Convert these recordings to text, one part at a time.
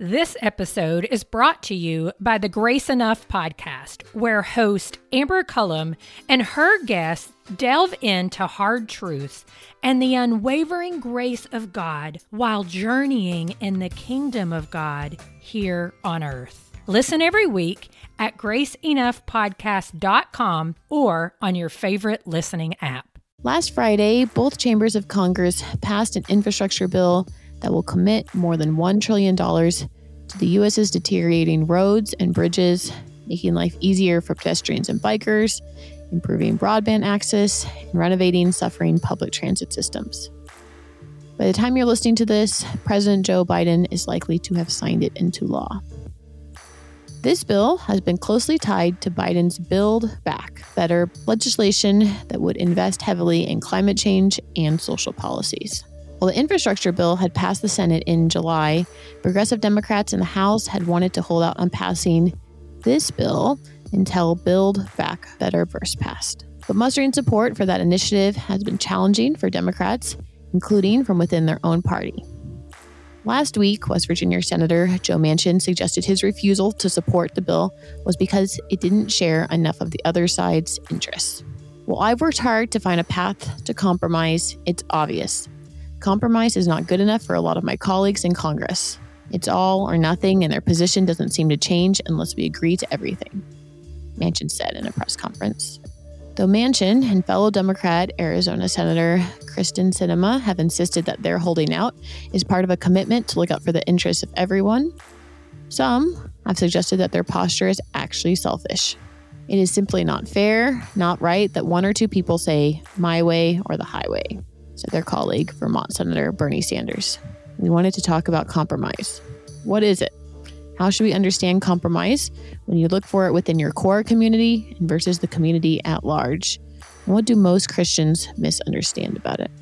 This episode is brought to you by the Grace Enough podcast, where host Amber Cullum and her guests delve into hard truths and the unwavering grace of God while journeying in the kingdom of God here on earth. Listen every week at graceenoughpodcast.com or on your favorite listening app. Last Friday, both chambers of Congress passed an infrastructure bill that will commit more than $1 trillion to the U.S.'s deteriorating roads and bridges, making life easier for pedestrians and bikers, improving broadband access, and renovating suffering public transit systems. By the time you're listening to this, President Joe Biden is likely to have signed it into law. This bill has been closely tied to Biden's Build Back Better legislation that would invest heavily in climate change and social policies. While the infrastructure bill had passed the Senate in July, progressive Democrats in the House had wanted to hold out on passing this bill until Build Back Better first passed. But mustering support for that initiative has been challenging for Democrats, including from within their own party. Last week, West Virginia Senator Joe Manchin suggested his refusal to support the bill was because it didn't share enough of the other side's interests. While I've worked hard to find a path to compromise, it's obvious. Compromise is not good enough for a lot of my colleagues in Congress. It's all or nothing, and their position doesn't seem to change unless we agree to everything, Manchin said in a press conference. Though Manchin and fellow Democrat Arizona Senator Kyrsten Sinema have insisted that their holding out is part of a commitment to look out for the interests of everyone, some have suggested that their posture is actually selfish. It is simply not fair, not right that one or two people say my way or the highway, said their colleague, Vermont Senator Bernie Sanders. We wanted to talk about compromise. What is it? How should we understand compromise when you look for it within your core community versus the community at large? And what do most Christians misunderstand about it?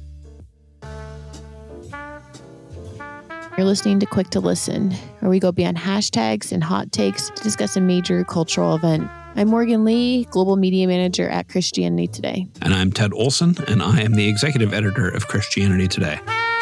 You're listening to Quick to Listen, where we go beyond hashtags and hot takes to discuss a major cultural event. I'm Morgan Lee, Global Media Manager at Christianity Today. And I'm Ted Olson, and I am the Executive Editor of Christianity Today.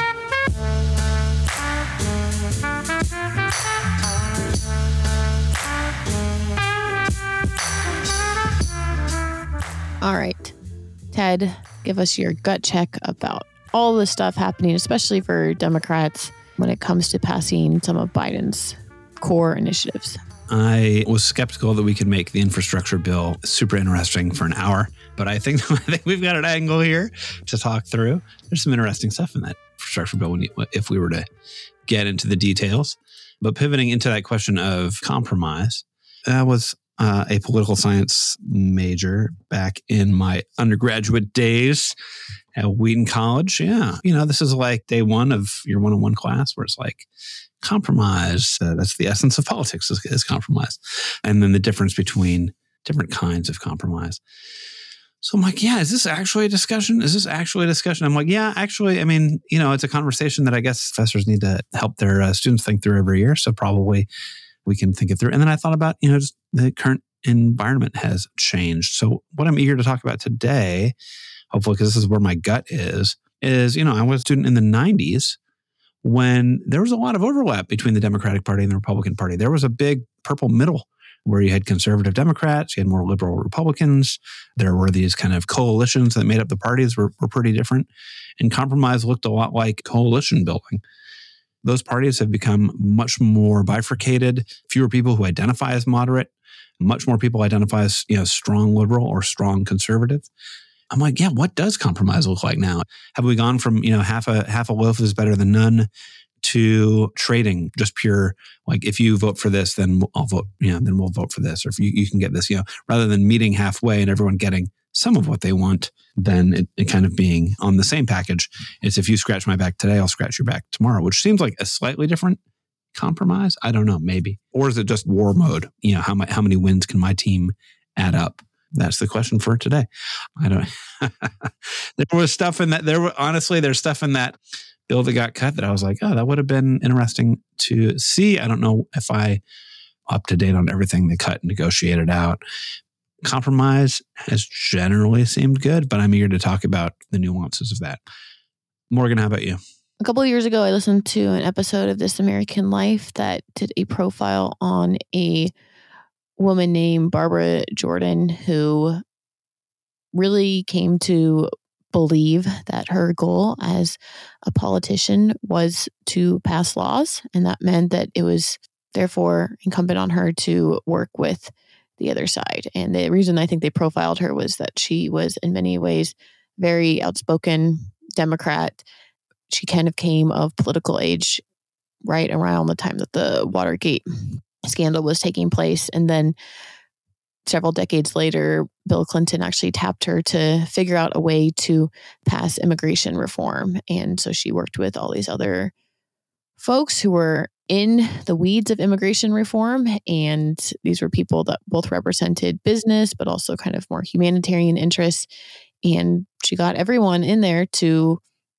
All right, Ted, give us your gut check about all the stuff happening, especially for Democrats, when it comes to passing some of Biden's core initiatives. I was skeptical that we could make the infrastructure bill super interesting for an hour, but I think we've got an angle here to talk through. There's some interesting stuff in that infrastructure bill if we were to get into the details. But pivoting into that question of compromise, that was a political science major back in my undergraduate days at Wheaton College. Yeah, this is like day one of your 101 class where it's like, compromise, that's the essence of politics is compromise. And then the difference between different kinds of compromise. So I'm like, is this actually a discussion? I'm like, yeah, actually, it's a conversation that I guess professors need to help their students think through every year. So probably we can think it through. And then I thought about, just the current environment has changed. So what I'm eager to talk about today, hopefully, because this is where my gut is, I was a student in the 90s when there was a lot of overlap between the Democratic Party and the Republican Party. There was a big purple middle where you had conservative Democrats, you had more liberal Republicans. There were these kind of coalitions that made up the parties were pretty different. And compromise looked a lot like coalition building. Those parties have become much more bifurcated, fewer people who identify as moderate, much more people identify as strong liberal or strong conservative. I'm like, what does compromise look like now? Have we gone from, half a loaf is better than none to trading just pure, like if you vote for this, then I'll vote, then we'll vote for this. Or if you can get this, rather than meeting halfway and everyone getting some of what they want, then it kind of being on the same package. It's if you scratch my back today, I'll scratch your back tomorrow, which seems like a slightly different compromise. I don't know, maybe. Or is it just war mode? How many wins can my team add up? That's the question for today. I don't. There was stuff in that. There's stuff in that bill that got cut that I was like, that would have been interesting to see. I don't know if I up to date on everything they cut and negotiated out. Compromise has generally seemed good, but I'm eager to talk about the nuances of that. Morgan, how about you? A couple of years ago, I listened to an episode of This American Life that did a profile on a woman named Barbara Jordan, who really came to believe that her goal as a politician was to pass laws. And that meant that it was therefore incumbent on her to work with the other side. And the reason I think they profiled her was that she was in many ways very outspoken Democrat. She kind of came of political age right around the time that the Watergate scandal was taking place. And then several decades later, Bill Clinton actually tapped her to figure out a way to pass immigration reform. And so she worked with all these other folks who were in the weeds of immigration reform. And these were people that both represented business, but also kind of more humanitarian interests. And she got everyone in there to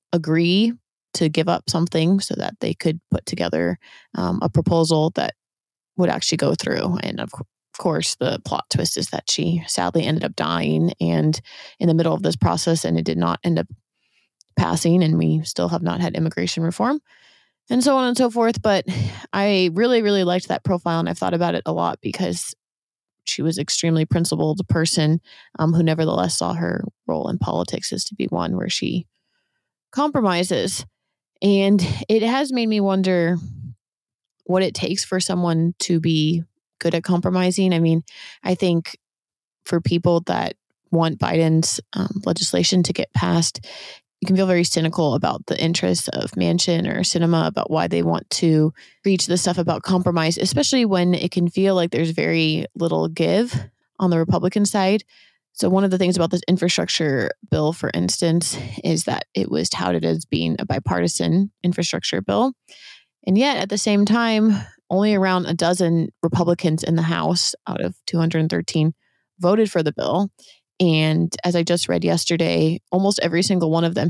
agree to give up something so that they could put together a proposal that would actually go through. And of course, the plot twist is that she sadly ended up dying and in the middle of this process, and it did not end up passing. And we still have not had immigration reform and so on and so forth. But I really, really liked that profile. And I've thought about it a lot because she was extremely principled person who nevertheless saw her role in politics as to be one where she compromises. And it has made me wonder what it takes for someone to be good at compromising. I mean, I think for people that want Biden's legislation to get passed, you can feel very cynical about the interests of Manchin or Sinema about why they want to preach this stuff about compromise, especially when it can feel like there's very little give on the Republican side. So one of the things about this infrastructure bill, for instance, is that it was touted as being a bipartisan infrastructure bill. And yet at the same time, only around a dozen Republicans in the House out of 213 voted for the bill. And as I just read yesterday, almost every single one of them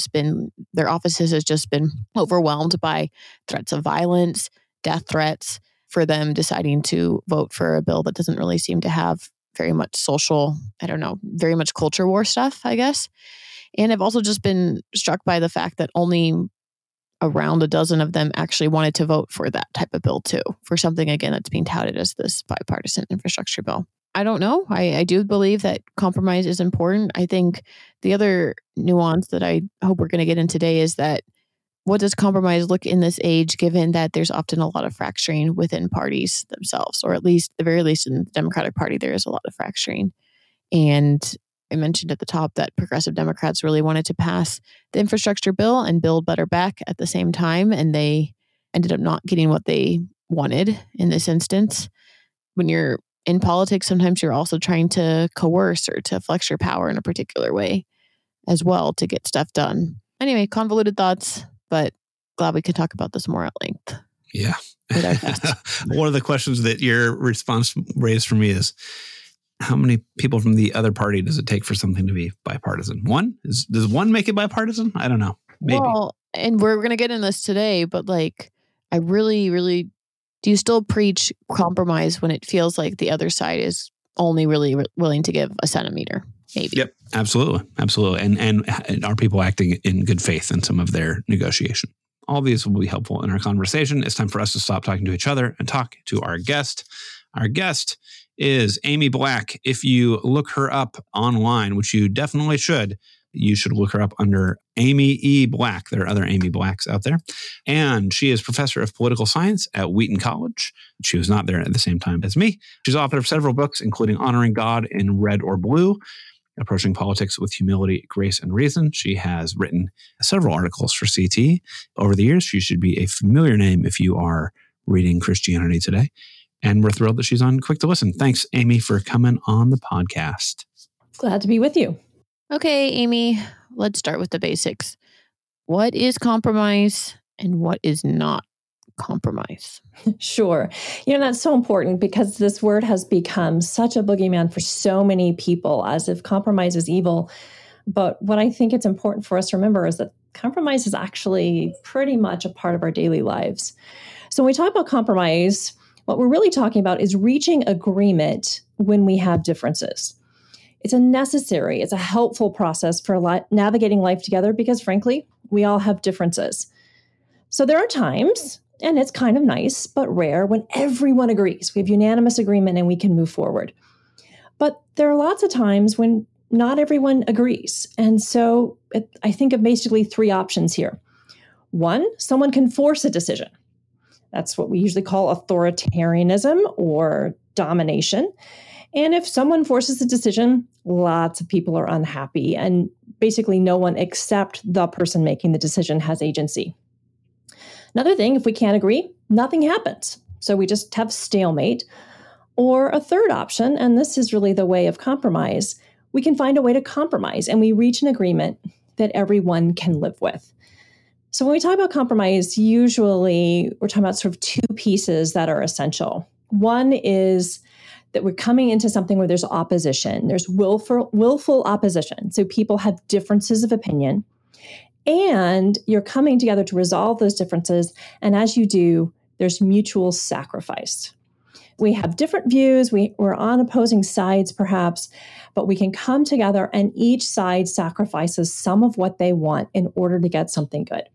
their offices has just been overwhelmed by threats of violence, death threats, for them deciding to vote for a bill that doesn't really seem to have very much very much culture war stuff, I guess. And I've also just been struck by the fact that only around a dozen of them actually wanted to vote for that type of bill too, for something, again, that's being touted as this bipartisan infrastructure bill. I don't know. I do believe that compromise is important. I think the other nuance that I hope we're going to get in today is that what does compromise look in this age, given that there's often a lot of fracturing within parties themselves, or at least, the very least in the Democratic Party, there is a lot of fracturing. And I mentioned at the top that progressive Democrats really wanted to pass the infrastructure bill and Build Better Back at the same time, and they ended up not getting what they wanted in this instance. When you're in politics, sometimes you're also trying to coerce or to flex your power in a particular way as well to get stuff done. Anyway, convoluted thoughts, but glad we could talk about this more at length. Yeah. One of the questions that your response raised for me is, how many people from the other party does it take for something to be bipartisan? One? Does one make it bipartisan? I don't know. Maybe. Well, and we're going to get in this today, but I really, really, do you still preach compromise when it feels like the other side is only really willing to give a centimeter? Maybe. Yep, absolutely. Absolutely. And are people acting in good faith in some of their negotiation? All these will be helpful in our conversation. It's time for us to stop talking to each other and talk to our guest. Our guest is Amy Black. If you look her up online, which you definitely should, you should look her up under Amy E. Black. There are other Amy Blacks out there. And she is professor of political science at Wheaton College. She was not there at the same time as me. She's author of several books, including Honoring God in Red or Blue, Approaching Politics with Humility, Grace, and Reason. She has written several articles for CT over the years. She should be a familiar name if you are reading Christianity Today. And we're thrilled that she's on Quick to Listen. Thanks, Amy, for coming on the podcast. Glad to be with you. Okay, Amy, let's start with the basics. What is compromise and what is not compromise? Sure. That's so important because this word has become such a boogeyman for so many people, as if compromise is evil. But what I think it's important for us to remember is that compromise is actually pretty much a part of our daily lives. So when we talk about compromise, what we're really talking about is reaching agreement when we have differences. It's a helpful process for navigating life together because, frankly, we all have differences. So there are times, and it's kind of nice, but rare, when everyone agrees. We have unanimous agreement and we can move forward. But there are lots of times when not everyone agrees. And so I think of basically three options here. One, someone can force a decision. That's what we usually call authoritarianism or domination. And if someone forces a decision, lots of people are unhappy, and basically no one except the person making the decision has agency. Another thing, if we can't agree, nothing happens. So we just have stalemate. Or a third option, and this is really the way of compromise, we can find a way to compromise and we reach an agreement that everyone can live with. So when we talk about compromise, usually we're talking about sort of two pieces that are essential. One is that we're coming into something where there's opposition. There's willful opposition. So people have differences of opinion. And you're coming together to resolve those differences. And as you do, there's mutual sacrifice. We have different views. We're on opposing sides, perhaps, but we can come together and each side sacrifices some of what they want in order to get something good.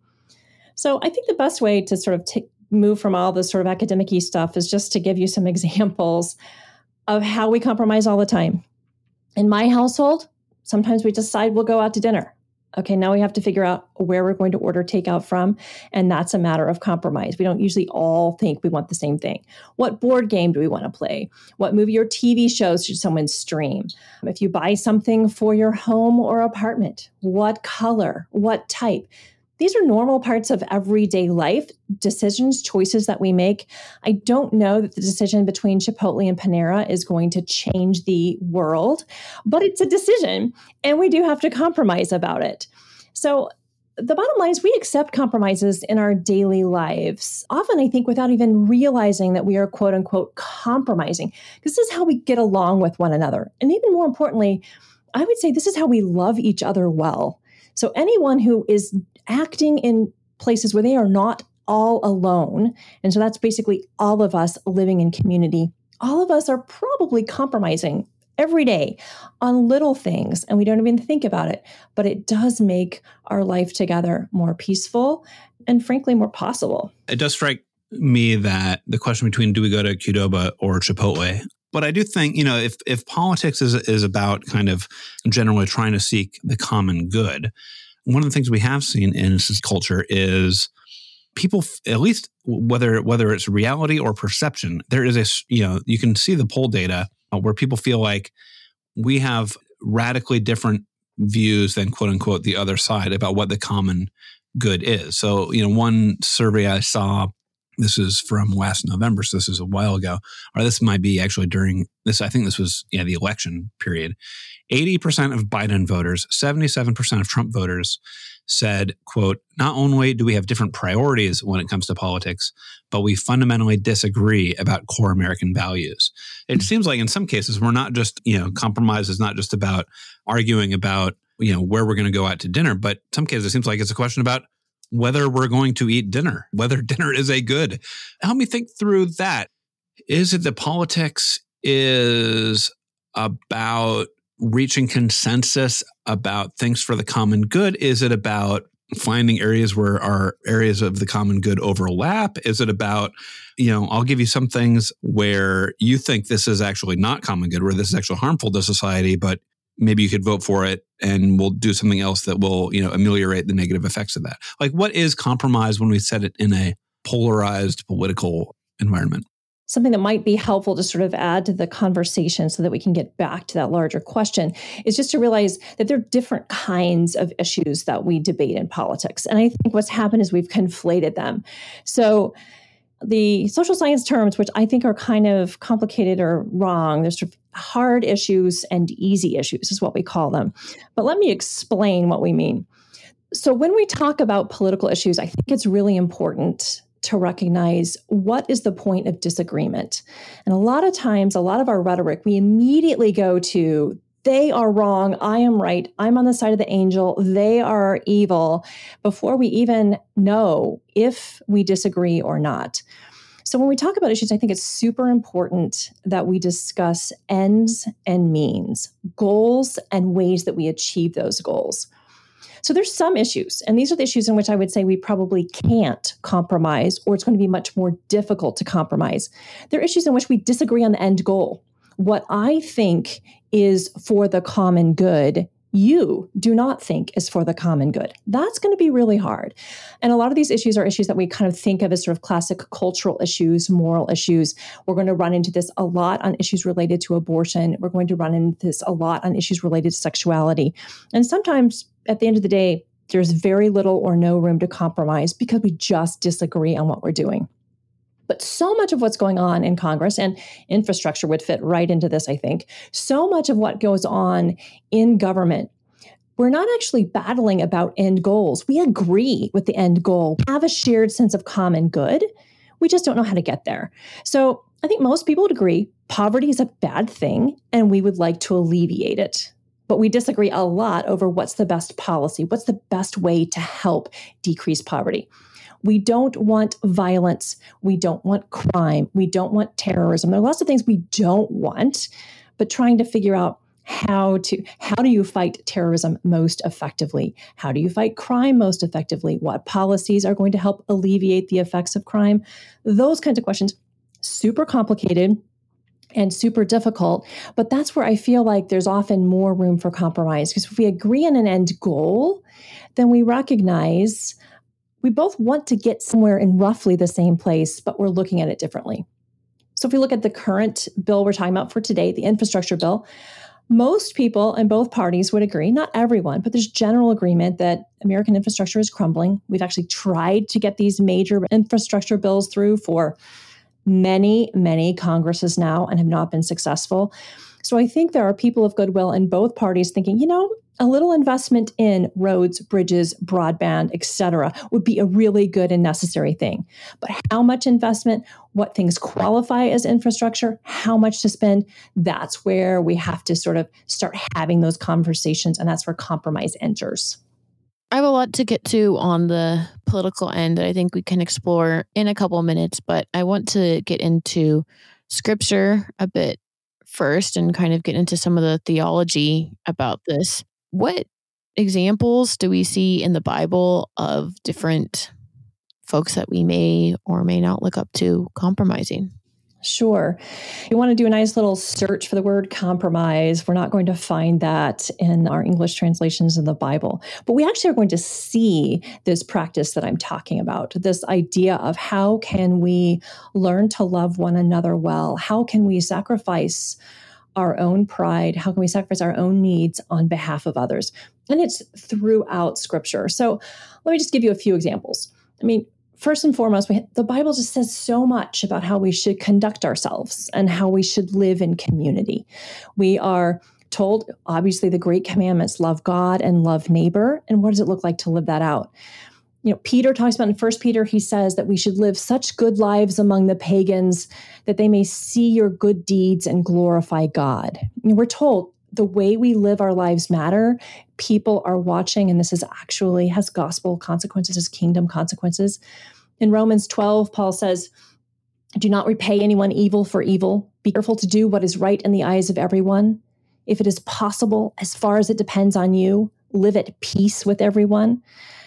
So I think the best way to sort of move from all this sort of academic-y stuff is just to give you some examples of how we compromise all the time. In my household, sometimes we decide we'll go out to dinner. Okay, now we have to figure out where we're going to order takeout from, and that's a matter of compromise. We don't usually all think we want the same thing. What board game do we want to play? What movie or TV shows should someone stream? If you buy something for your home or apartment, what color, what type? These are normal parts of everyday life, decisions, choices that we make. I don't know that the decision between Chipotle and Panera is going to change the world, but it's a decision, and we do have to compromise about it. So the bottom line is we accept compromises in our daily lives, often I think without even realizing that we are quote unquote compromising, because this is how we get along with one another. And even more importantly, I would say this is how we love each other well. So anyone who is acting in places where they are not all alone, and so that's basically all of us living in community, all of us are probably compromising every day on little things, and we don't even think about it, but it does make our life together more peaceful and frankly more possible. It does strike me that the question between do we go to Qdoba or Chipotle, but I do think, if politics is about kind of generally trying to seek the common good, one of the things we have seen in this culture is people, at least whether it's reality or perception, there is you can see the poll data where people feel like we have radically different views than quote unquote the other side about what the common good is. So, one survey I saw, this is from last November, so this is a while ago, or this might be actually during this, I think this was the election period. 80% of Biden voters, 77% of Trump voters said, quote, not only do we have different priorities when it comes to politics, but we fundamentally disagree about core American values. It seems like in some cases, we're not just, compromise is not just about arguing about, where we're going to go out to dinner, but in some cases it seems like it's a question about whether we're going to eat dinner, whether dinner is a good. Help me think through that. Is it that politics is about reaching consensus about things for the common good? Is it about finding areas where our areas of the common good overlap? Is it about, I'll give you some things where you think this is actually not common good, where this is actually harmful to society, but maybe you could vote for it and we'll do something else that will, ameliorate the negative effects of that. Like, what is compromise when we set it in a polarized political environment? Something that might be helpful to sort of add to the conversation so that we can get back to that larger question is just to realize that there are different kinds of issues that we debate in politics. And I think what's happened is we've conflated them. So the social science terms, which I think are kind of complicated or wrong, there's sort of hard issues and easy issues is what we call them. But let me explain what we mean. So when we talk about political issues, I think it's really important to recognize what is the point of disagreement. And a lot of times, a lot of our rhetoric, we immediately go to, they are wrong, I am right, I'm on the side of the angel, they are evil, before we even know if we disagree or not. So when we talk about issues, I think it's super important that we discuss ends and means, goals and ways that we achieve those goals. So there's some issues, and these are the issues in which I would say we probably can't compromise, or it's going to be much more difficult to compromise. There are issues in which we disagree on the end goal. What I think is for the common good, you do not think is for the common good. That's going to be really hard. And a lot of these issues are issues that we kind of think of as sort of classic cultural issues, moral issues. We're going to run into this a lot on issues related to abortion. We're going to run into this a lot on issues related to sexuality. And sometimes at the end of the day, there's very little or no room to compromise because we just disagree on what we're doing. But so much of what's going on in Congress, and infrastructure would fit right into this, I think, so much of what goes on in government, we're not actually battling about end goals. We agree with the end goal, we have a shared sense of common good. We just don't know how to get there. So I think most people would agree poverty is a bad thing, and we would like to alleviate it. But we disagree a lot over what's the best policy, what's the best way to help decrease poverty. We don't want violence. We don't want crime. We don't want terrorism. There are lots of things we don't want, but trying to figure out how do you fight terrorism most effectively? How do you fight crime most effectively? What policies are going to help alleviate the effects of crime? Those kinds of questions, super complicated and super difficult, but that's where I feel like there's often more room for compromise, because if we agree on an end goal, then we recognize we both want to get somewhere in roughly the same place, but we're looking at it differently. So if we look at the current bill we're talking about for today, the infrastructure bill, most people in both parties would agree, not everyone, but there's general agreement that American infrastructure is crumbling. We've actually tried to get these major infrastructure bills through for many, many Congresses now and have not been successful. So I think there are people of goodwill in both parties thinking, a little investment in roads, bridges, broadband, et cetera, would be a really good and necessary thing. But how much investment, what things qualify as infrastructure, how much to spend, that's where we have to sort of start having those conversations, and that's where compromise enters. I have a lot to get to on the political end that I think we can explore in a couple of minutes, but I want to get into scripture a bit first and kind of get into some of the theology about this. What examples do we see in the Bible of different folks that we may or may not look up to compromising? Sure. You want to do a nice little search for the word compromise. We're not going to find that in our English translations of the Bible, but we actually are going to see this practice that I'm talking about, this idea of how can we learn to love one another well? How can we sacrifice our own pride? How can we sacrifice our own needs on behalf of others? And it's throughout Scripture. So let me just give you a few examples. First and foremost, the Bible just says so much about how we should conduct ourselves and how we should live in community. We are told, obviously, the great commandments, love God and love neighbor. And what does it look like to live that out? Peter talks about in 1 Peter, he says that we should live such good lives among the pagans that they may see your good deeds and glorify God. We're told the way we live our lives matter. People are watching, and this is actually has gospel consequences, has kingdom consequences. In Romans 12, Paul says, do not repay anyone evil for evil. Be careful to do what is right in the eyes of everyone. If it is possible, as far as it depends on you, live at peace with everyone.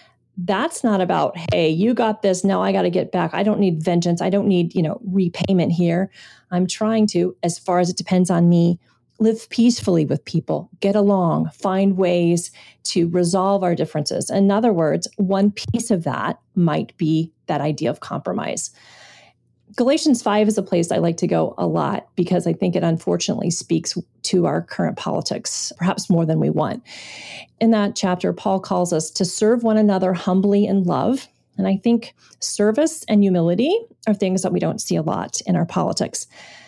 That's not about, hey, you got this, now I got to get back. I don't need vengeance. I don't need, repayment here. I'm trying to, as far as it depends on me, live peacefully with people, get along, find ways to resolve our differences. In other words, one piece of that might be that idea of compromise. Galatians 5 is a place I like to go a lot because I think it unfortunately speaks to our current politics, perhaps more than we want. In that chapter, Paul calls us to serve one another humbly in love. And I think service and humility are things that we don't see a lot in our politics.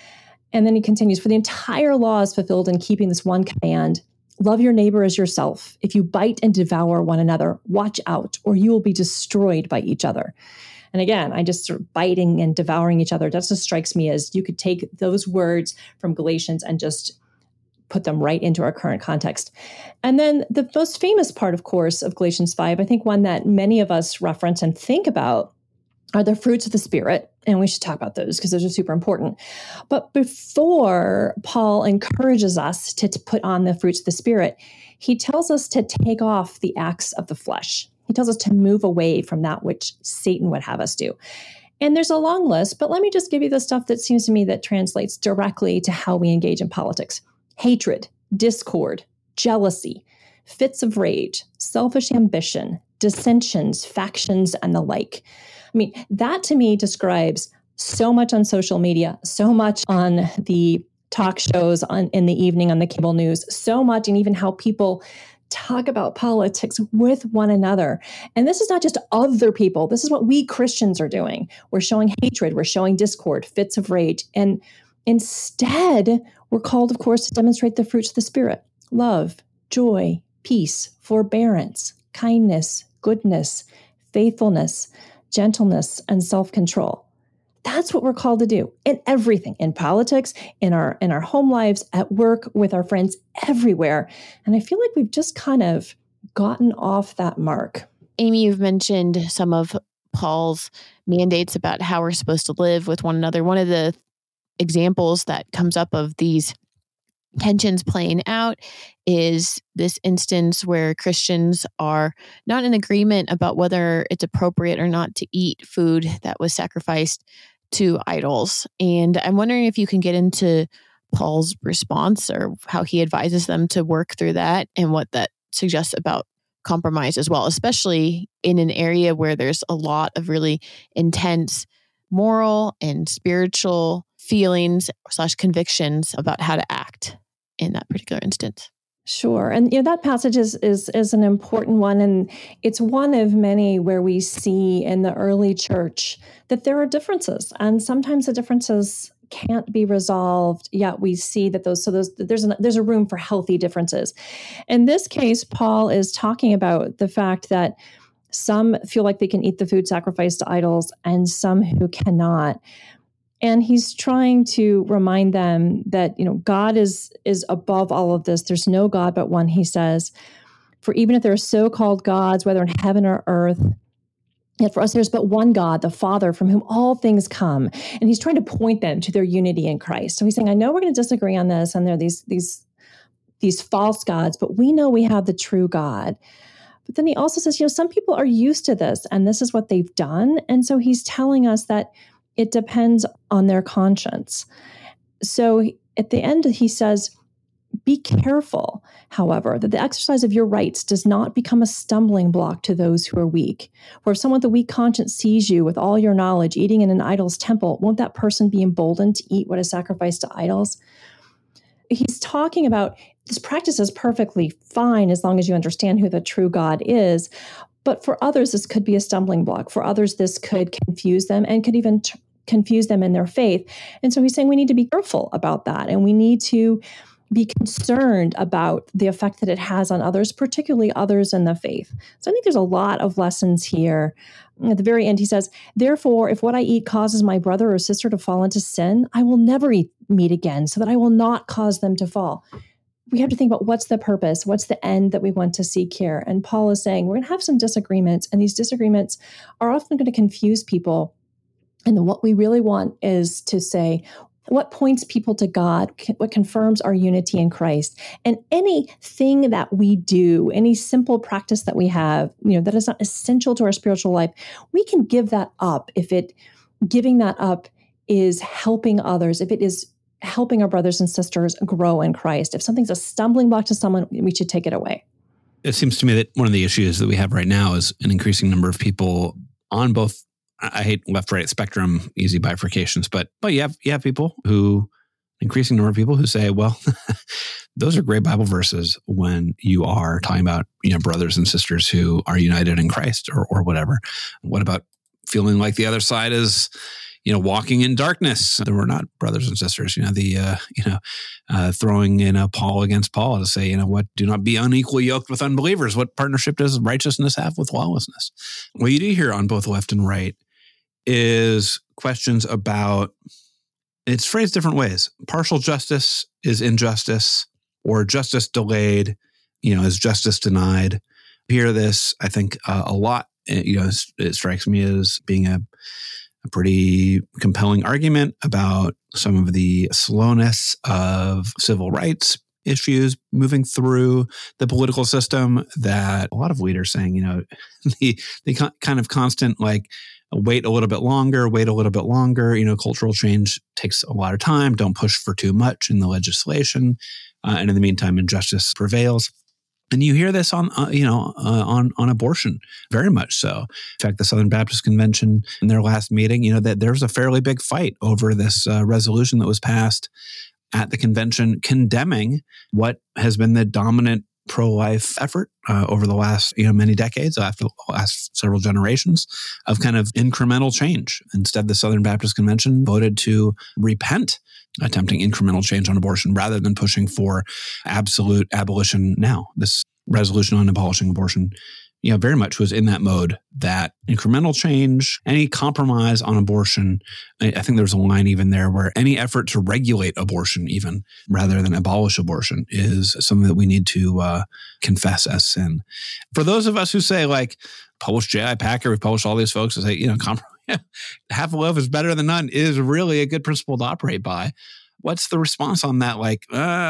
And then he continues, for the entire law is fulfilled in keeping this one command, love your neighbor as yourself. If you bite and devour one another, watch out, or you will be destroyed by each other. And again, I just sort of biting and devouring each other. That just strikes me as you could take those words from Galatians and just put them right into our current context. And then the most famous part, of course, of Galatians 5, I think one that many of us reference and think about, are the fruits of the Spirit. And we should talk about those because those are super important. But before Paul encourages us to put on the fruits of the Spirit, he tells us to take off the acts of the flesh. He tells us to move away from that which Satan would have us do. And there's a long list, but let me just give you the stuff that seems to me that translates directly to how we engage in politics. Hatred, discord, jealousy, fits of rage, selfish ambition, dissensions, factions, and the like. I mean, that to me describes so much on social media, so much on the talk shows in the evening on the cable news, so much, and even how people talk about politics with one another. And this is not just other people. This is what we Christians are doing. We're showing hatred. We're showing discord, fits of rage. And instead, we're called, of course, to demonstrate the fruits of the Spirit: love, joy, peace, forbearance, kindness, goodness, faithfulness, gentleness, and self-control. That's what we're called to do in everything, in politics, in our home lives, at work, with our friends, everywhere. And I feel like we've just kind of gotten off that mark. Amy, you've mentioned some of Paul's mandates about how we're supposed to live with one another. One of the examples that comes up of these tensions playing out is this instance where Christians are not in agreement about whether it's appropriate or not to eat food that was sacrificed to idols. And I'm wondering if you can get into Paul's response or how he advises them to work through that and what that suggests about compromise as well, especially in an area where there's a lot of really intense moral and spiritual feelings / convictions about how to act in that particular instance. Sure. And that passage is an important one. And it's one of many where we see in the early church that there are differences. And sometimes the differences can't be resolved, yet we see that there's a room for healthy differences. In this case, Paul is talking about the fact that some feel like they can eat the food sacrificed to idols and some who cannot. And he's trying to remind them that, God is above all of this. There's no God but one, he says. For even if there are so-called gods, whether in heaven or earth, yet for us there's but one God, the Father, from whom all things come. And he's trying to point them to their unity in Christ. So he's saying, I know we're going to disagree on this, and there are these false gods, but we know we have the true God. But then he also says, some people are used to this, and this is what they've done. And so he's telling us that it depends on their conscience. So at the end, he says, be careful, however, that the exercise of your rights does not become a stumbling block to those who are weak. For if someone with a weak conscience sees you with all your knowledge eating in an idol's temple, won't that person be emboldened to eat what is sacrificed to idols? He's talking about this practice is perfectly fine as long as you understand who the true God is. But for others, this could be a stumbling block. For others, this could confuse them and could even confuse them in their faith. And so he's saying we need to be careful about that. And we need to be concerned about the effect that it has on others, particularly others in the faith. So I think there's a lot of lessons here. At the very end, he says, therefore, if what I eat causes my brother or sister to fall into sin, I will never eat meat again so that I will not cause them to fall. We have to think about what's the purpose, what's the end that we want to seek here. And Paul is saying we're going to have some disagreements, and these disagreements are often going to confuse people. And what we really want is to say, what points people to God, what confirms our unity in Christ. And anything that we do, any simple practice that we have, that is not essential to our spiritual life, we can give that up if giving that up is helping others, if it is helping our brothers and sisters grow in Christ. If something's a stumbling block to someone, we should take it away. It seems to me that one of the issues that we have right now is an increasing number of people on both, I hate left-right spectrum, easy bifurcations, but you have people who, increasing number of people who say, well, those are great Bible verses when you are talking about, brothers and sisters who are united in Christ or whatever. What about feeling like the other side is, walking in darkness? There were not brothers and sisters, throwing in Paul against Paul to say, do not be unequally yoked with unbelievers. What partnership does righteousness have with lawlessness? What you do hear on both left and right is questions about, it's phrased different ways. Partial justice is injustice, or justice delayed, is justice denied. You hear this, I think, a lot it strikes me as being a pretty compelling argument about some of the slowness of civil rights issues moving through the political system, that a lot of leaders saying, the kind of constant, like, wait a little bit longer. Cultural change takes a lot of time. Don't push for too much in the legislation. And in the meantime, injustice prevails. And you hear this on abortion, very much so. In fact, the Southern Baptist Convention in their last meeting, that there was a fairly big fight over this resolution that was passed at the convention condemning what has been the dominant pro-life effort over the last many decades, after the last several generations, of kind of incremental change. Instead, the Southern Baptist Convention voted to repent attempting incremental change on abortion rather than pushing for absolute abolition now. This resolution on abolishing abortion, very much was in that mode, that incremental change, any compromise on abortion. I think there's a line even there where any effort to regulate abortion even rather than abolish abortion is something that we need to confess as sin. For those of us who say, like, publish J.I. Packer, we've published all these folks who say, half a loaf is better than none is really a good principle to operate by. What's the response on that? Like,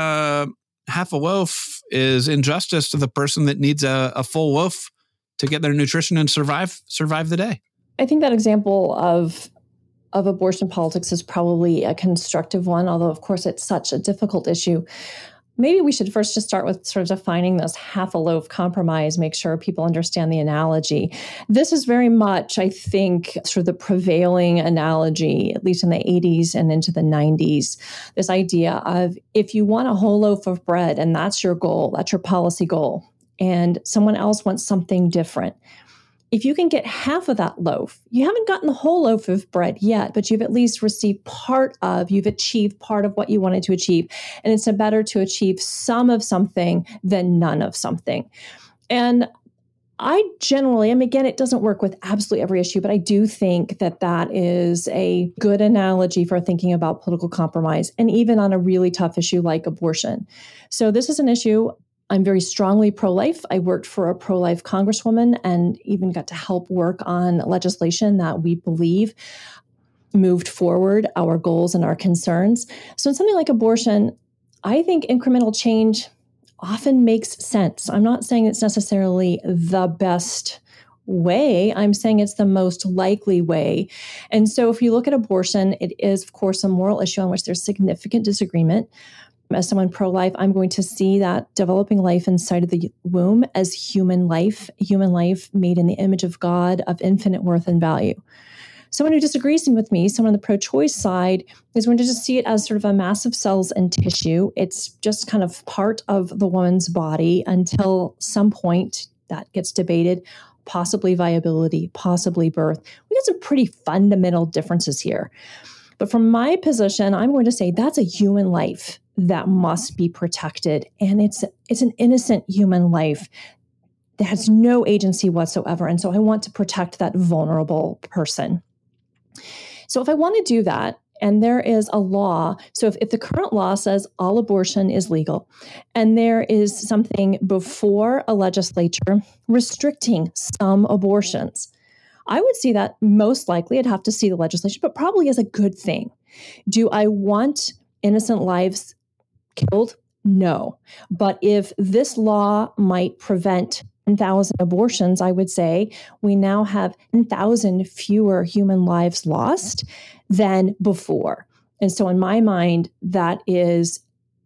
half a loaf is injustice to the person that needs a full loaf to get their nutrition and survive the day. I think that example of abortion politics is probably a constructive one, although, of course, it's such a difficult issue. Maybe we should first just start with sort of defining this half a loaf compromise, make sure people understand the analogy. This is very much, I think, sort of the prevailing analogy, at least in the 80s and into the 90s, this idea of if you want a whole loaf of bread and that's your goal, that's your policy goal, and someone else wants something different. If you can get half of that loaf, you haven't gotten the whole loaf of bread yet, but you've at least you've achieved part of what you wanted to achieve. And it's better to achieve some of something than none of something. And I generally, again, it doesn't work with absolutely every issue, but I do think that is a good analogy for thinking about political compromise, and even on a really tough issue like abortion. So this is an issue. I'm very strongly pro-life. I worked for a pro-life congresswoman and even got to help work on legislation that we believe moved forward our goals and our concerns. So in something like abortion, I think incremental change often makes sense. I'm not saying it's necessarily the best way. I'm saying it's the most likely way. And so if you look at abortion, it is, of course, a moral issue on which there's significant disagreement. As someone pro-life, I'm going to see that developing life inside of the womb as human life made in the image of God, of infinite worth and value. Someone who disagrees with me, someone on the pro-choice side, is going to just see it as sort of a mass of cells and tissue. It's just kind of part of the woman's body until some point that gets debated, possibly viability, possibly birth. We got some pretty fundamental differences here. But from my position, I'm going to say that's a human life that must be protected. And it's an innocent human life that has no agency whatsoever. And so I want to protect that vulnerable person. So if I want to do that, and there is a law, so if the current law says all abortion is legal, and there is something before a legislature restricting some abortions, I would see that most likely I'd have to see the legislation, but probably as a good thing. Do I want innocent lives killed? No. But if this law might prevent 10,000 abortions, I would say we now have 10,000 fewer human lives lost than before. And so in my mind, that is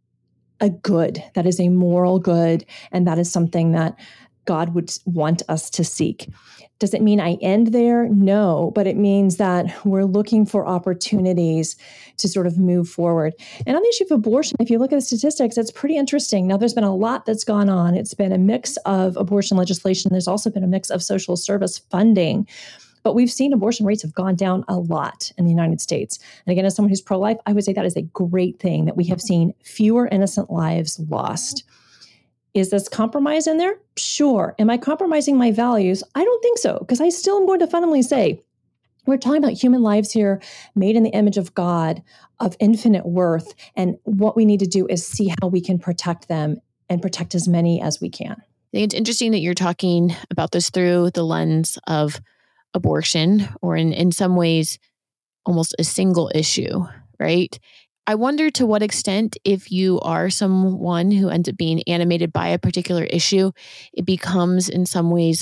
a good, that is a moral good, and that is something that God would want us to seek. Does it mean I end there? No, but it means that we're looking for opportunities to sort of move forward. And on the issue of abortion, if you look at the statistics, it's pretty interesting. Now, there's been a lot that's gone on. It's been a mix of abortion legislation. There's also been a mix of social service funding. But we've seen abortion rates have gone down a lot in the United States. And again, as someone who's pro-life, I would say that is a great thing, that we have seen fewer innocent lives lost. Is this compromise in there? Sure. Am I compromising my values? I don't think so, because I still am going to fundamentally say, we're talking about human lives here made in the image of God, of infinite worth. And what we need to do is see how we can protect them and protect as many as we can. think it's interesting that you're talking about this through the lens of abortion, or in some ways, almost a single issue, right? I wonder to what extent, if you are someone who ends up being animated by a particular issue, it becomes in some ways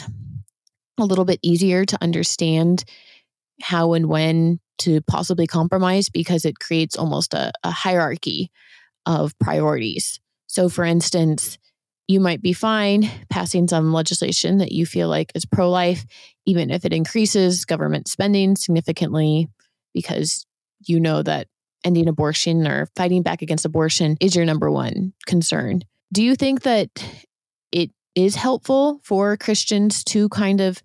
a little bit easier to understand how and when to possibly compromise, because it creates almost a hierarchy of priorities. So for instance, you might be fine passing some legislation that you feel like is pro-life, even if it increases government spending significantly, because you know that ending abortion or fighting back against abortion is your number one concern. Do you think that it is helpful for Christians to kind of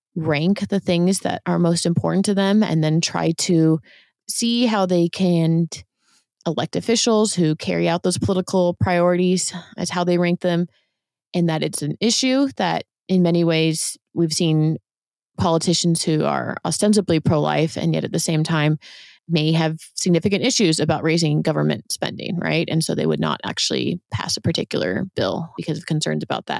rank the things that are most important to them and then try to see how they can elect officials who carry out those political priorities as how they rank them, and that it's an issue that in many ways we've seen politicians who are ostensibly pro-life and yet at the same time may have significant issues about raising government spending, right? And so they would not actually pass a particular bill because of concerns about that.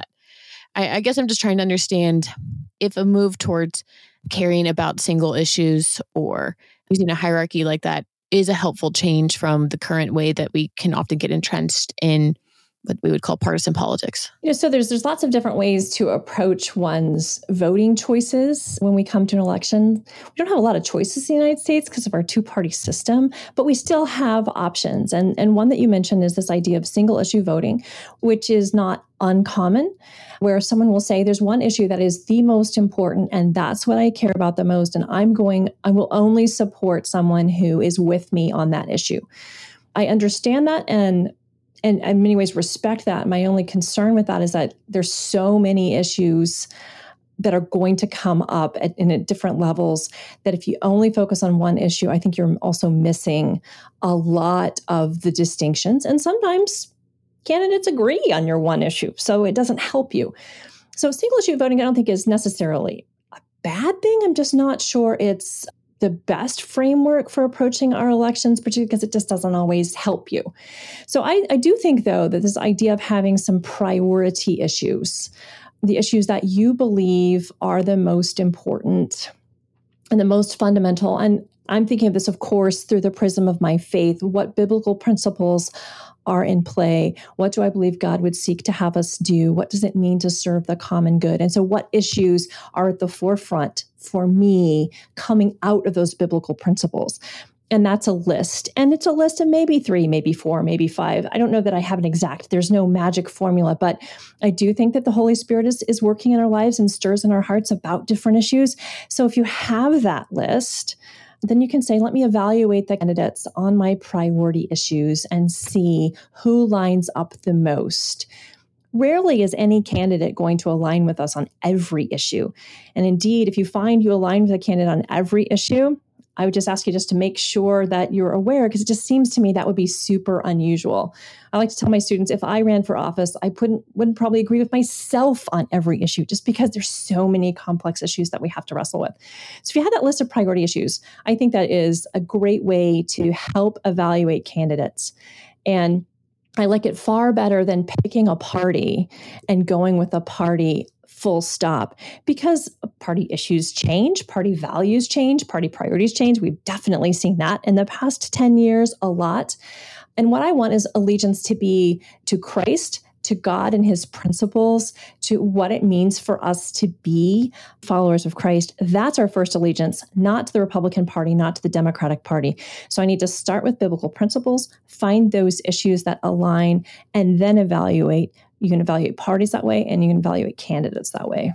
I guess I'm just trying to understand if a move towards caring about single issues or using a hierarchy like that is a helpful change from the current way that we can often get entrenched in what we would call partisan politics. So there's lots of different ways to approach one's voting choices when we come to an election. We don't have a lot of choices in the United States because of our two-party system, but we still have options. And one that you mentioned is this idea of single issue voting, which is not uncommon, where someone will say, there's one issue that is the most important, and that's what I care about the most, and I will only support someone who is with me on that issue. I understand that and in many ways respect that. My only concern with that is that there's so many issues that are going to come up at different levels that if you only focus on one issue, I think you're also missing a lot of the distinctions. And sometimes candidates agree on your one issue, so it doesn't help you. So single issue voting, I don't think is necessarily a bad thing. I'm just not sure it's the best framework for approaching our elections, particularly because it just doesn't always help you. So I do think, though, that this idea of having some priority issues, the issues that you believe are the most important and the most fundamental, and I'm thinking of this, of course, through the prism of my faith, what biblical principles are in play? What do I believe God would seek to have us do? What does it mean to serve the common good? And so what issues are at the forefront for me coming out of those biblical principles? And that's a list. And it's a list of maybe 3, maybe 4, maybe 5. I don't know that I have an exact, there's no magic formula, but I do think that the Holy Spirit is working in our lives and stirs in our hearts about different issues. So if you have that list, then you can say, let me evaluate the candidates on my priority issues and see who lines up the most. Rarely is any candidate going to align with us on every issue. And indeed, if you find you align with a candidate on every issue, I would just ask you just to make sure that you're aware, because it just seems to me that would be super unusual. I like to tell my students, if I ran for office, I wouldn't probably agree with myself on every issue, just because there's so many complex issues that we have to wrestle with. So if you have that list of priority issues, I think that is a great way to help evaluate candidates. And I like it far better than picking a party and going with a party full stop, because party issues change, party values change, party priorities change. We've definitely seen that in the past 10 years a lot. And what I want is allegiance to be to Christ, to God and his principles, to what it means for us to be followers of Christ. That's our first allegiance, not to the Republican Party, not to the Democratic Party. So I need to start with biblical principles, find those issues that align, and then evaluate. You can evaluate parties that way, and you can evaluate candidates that way.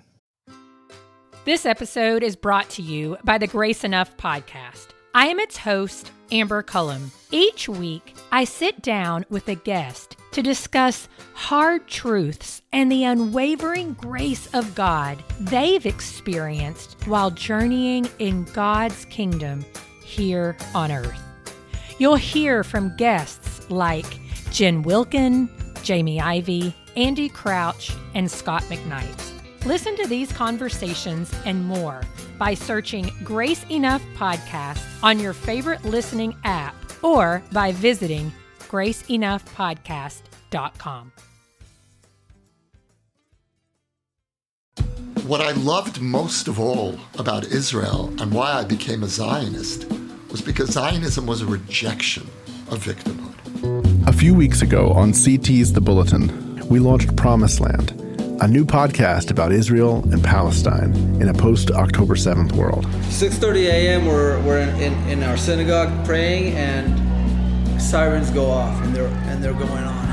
This episode is brought to you by the Grace Enough podcast. I am its host, Amber Cullum. Each week, I sit down with a guest to discuss hard truths and the unwavering grace of God they've experienced while journeying in God's kingdom here on earth. You'll hear from guests like Jen Wilkin, Jamie Ivey, Andy Crouch, and Scott McKnight. Listen to these conversations and more by searching Grace Enough Podcast on your favorite listening app or by visiting graceenoughpodcast.com. What I loved most of all about Israel and why I became a Zionist was because Zionism was a rejection of victimhood. A few weeks ago on CT's The Bulletin, we launched Promised Land, a new podcast about Israel and Palestine in a post-October 7th world. 6:30 a.m. we're in our synagogue praying, and sirens go off, and they're going on.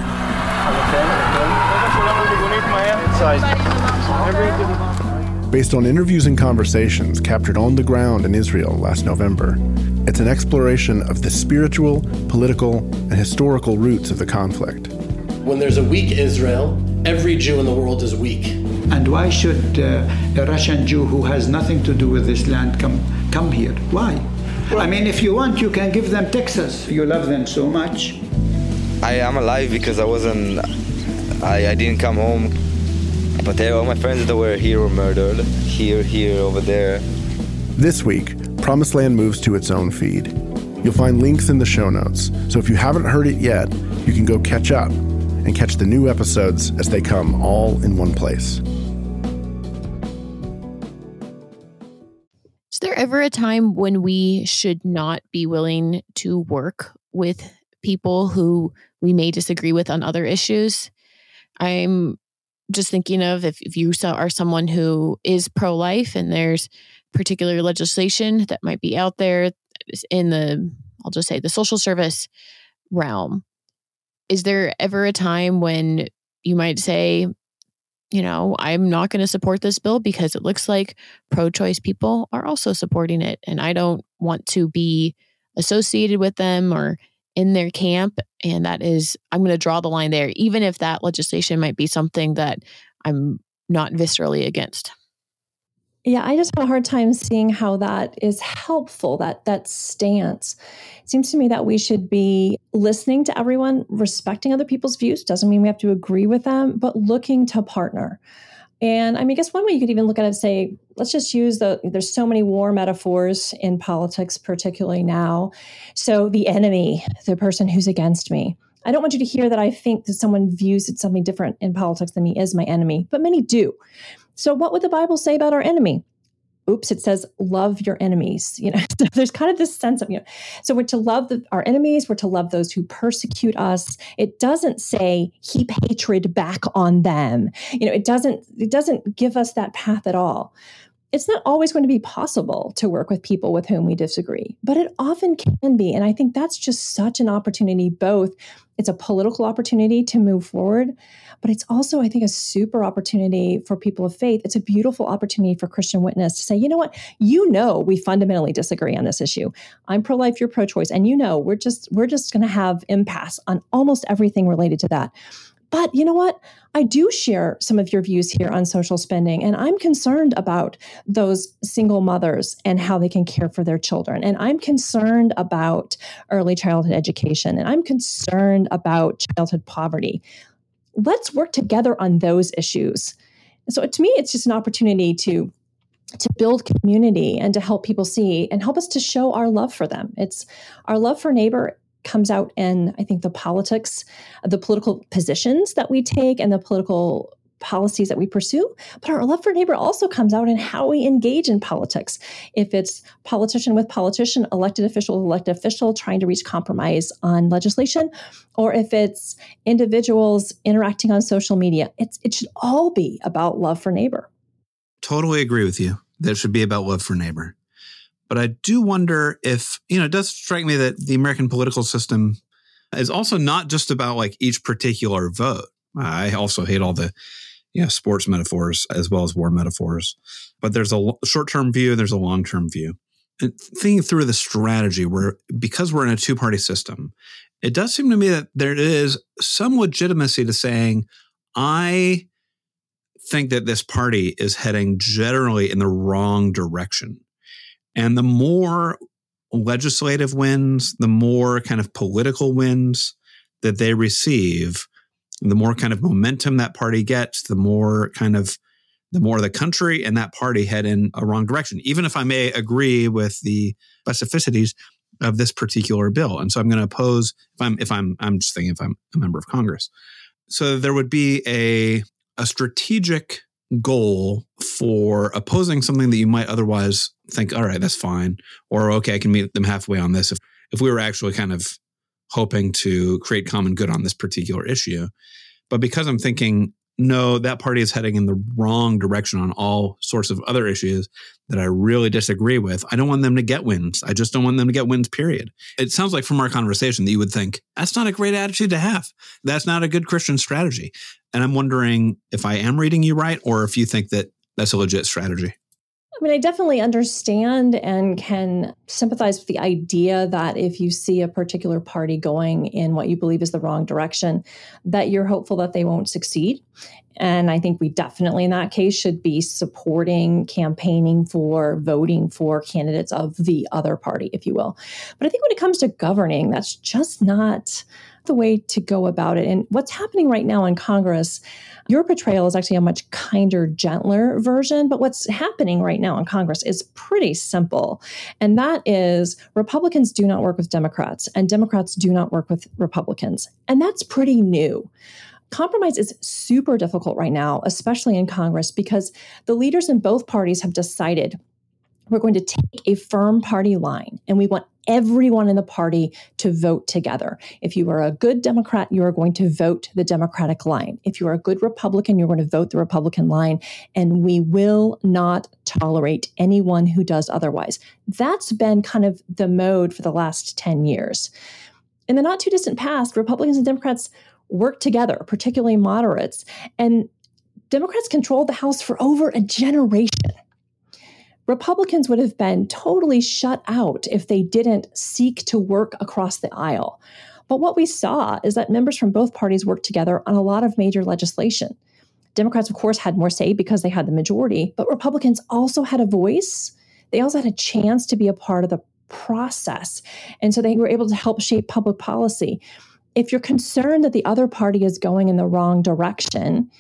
Based on interviews and conversations captured on the ground in Israel last November, it's an exploration of the spiritual, political, and historical roots of the conflict. When there's a weak Israel, every Jew in the world is weak. And why should a Russian Jew who has nothing to do with this land come here? Why? I mean, if you want, you can give them Texas. You love them so much. I am alive because I didn't come home. But all my friends that were here were murdered. Here, over there. This week, Promised Land moves to its own feed. You'll find links in the show notes, so if you haven't heard it yet, you can go catch up and catch the new episodes as they come all in one place. Is there ever a time when we should not be willing to work with people who we may disagree with on other issues? I'm just thinking of if you are someone who is pro-life and there's particular legislation that might be out there in I'll just say the social service realm. Is there ever a time when you might say, I'm not going to support this bill because it looks like pro-choice people are also supporting it, and I don't want to be associated with them or in their camp, and I'm going to draw the line there, even if that legislation might be something that I'm not viscerally against? Yeah, I just have a hard time seeing how that is helpful, that stance. It seems to me that we should be listening to everyone, respecting other people's views. Doesn't mean we have to agree with them, but looking to partner. And I guess one way you could even look at it and say, let's just use there's so many war metaphors in politics, particularly now. So the enemy, the person who's against me. I don't want you to hear that I think that someone views it something different in politics than me is my enemy, but many do. So what would the Bible say about our enemy? Oops, it says, love your enemies. So there's kind of this sense of, so we're to love our enemies. We're to love those who persecute us. It doesn't say heap hatred back on them. It doesn't give us that path at all. It's not always going to be possible to work with people with whom we disagree, but it often can be. And I think that's just such an opportunity. Both, it's a political opportunity to move forward, but it's also, I think, a super opportunity for people of faith. It's a beautiful opportunity for Christian witness to say, you know what, we fundamentally disagree on this issue. I'm pro-life, you're pro-choice. And we're just going to have impasse on almost everything related to that. But you know what? I do share some of your views here on social spending, and I'm concerned about those single mothers and how they can care for their children. And I'm concerned about early childhood education, and I'm concerned about childhood poverty. Let's work together on those issues. So to me, it's just an opportunity to build community and to help people see and help us to show our love for them. It's our love for neighbor comes out in, I think, the political positions that we take and the political policies that we pursue. But our love for neighbor also comes out in how we engage in politics. If it's politician with politician, elected official with elected official trying to reach compromise on legislation, or if it's individuals interacting on social media, it should all be about love for neighbor. Totally agree with you. That should be about love for neighbor. But I do wonder if, it does strike me that the American political system is also not just about each particular vote. I also hate all the sports metaphors as well as war metaphors. But there's a short-term view and there's a long-term view. And thinking through the strategy, because we're in a two-party system, it does seem to me that there is some legitimacy to saying, I think that this party is heading generally in the wrong direction. And the more legislative wins, the more kind of political wins that they receive, the more kind of momentum that party gets, the more the country and that party head in a wrong direction, even if I may agree with the specificities of this particular bill. And so I'm going to oppose, I'm just thinking if I'm a member of Congress. So there would be a strategic goal for opposing something that you might otherwise think, all right, that's fine. Or, okay, I can meet them halfway on this. If we were actually kind of hoping to create common good on this particular issue. But because I'm thinking, no, that party is heading in the wrong direction on all sorts of other issues that I really disagree with, I don't want them to get wins. I just don't want them to get wins, period. It sounds like from our conversation that you would think, that's not a great attitude to have. That's not a good Christian strategy. And I'm wondering if I am reading you right, or if you think that that's a legit strategy. I mean, I definitely understand and can sympathize with the idea that if you see a particular party going in what you believe is the wrong direction, that you're hopeful that they won't succeed. And I think we definitely in that case should be supporting, campaigning for, voting for candidates of the other party, if you will. But I think when it comes to governing, that's just not the way to go about it. And what's happening right now in Congress, your portrayal is actually a much kinder, gentler version. But what's happening right now in Congress is pretty simple. And that is Republicans do not work with Democrats and Democrats do not work with Republicans. And that's pretty new. Compromise is super difficult right now, especially in Congress, because the leaders in both parties have decided we're going to take a firm party line and we want everyone in the party to vote together. If you are a good Democrat, you are going to vote the Democratic line. If you are a good Republican, you're going to vote the Republican line, and we will not tolerate anyone who does otherwise. That's been kind of the mode for the last 10 years. In the not too distant past, Republicans and Democrats worked together, particularly moderates, and Democrats controlled the House for over a generation. Republicans would have been totally shut out if they didn't seek to work across the aisle. But what we saw is that members from both parties worked together on a lot of major legislation. Democrats, of course, had more say because they had the majority, but Republicans also had a voice. They also had a chance to be a part of the process. And so they were able to help shape public policy. If you're concerned that the other party is going in the wrong direction,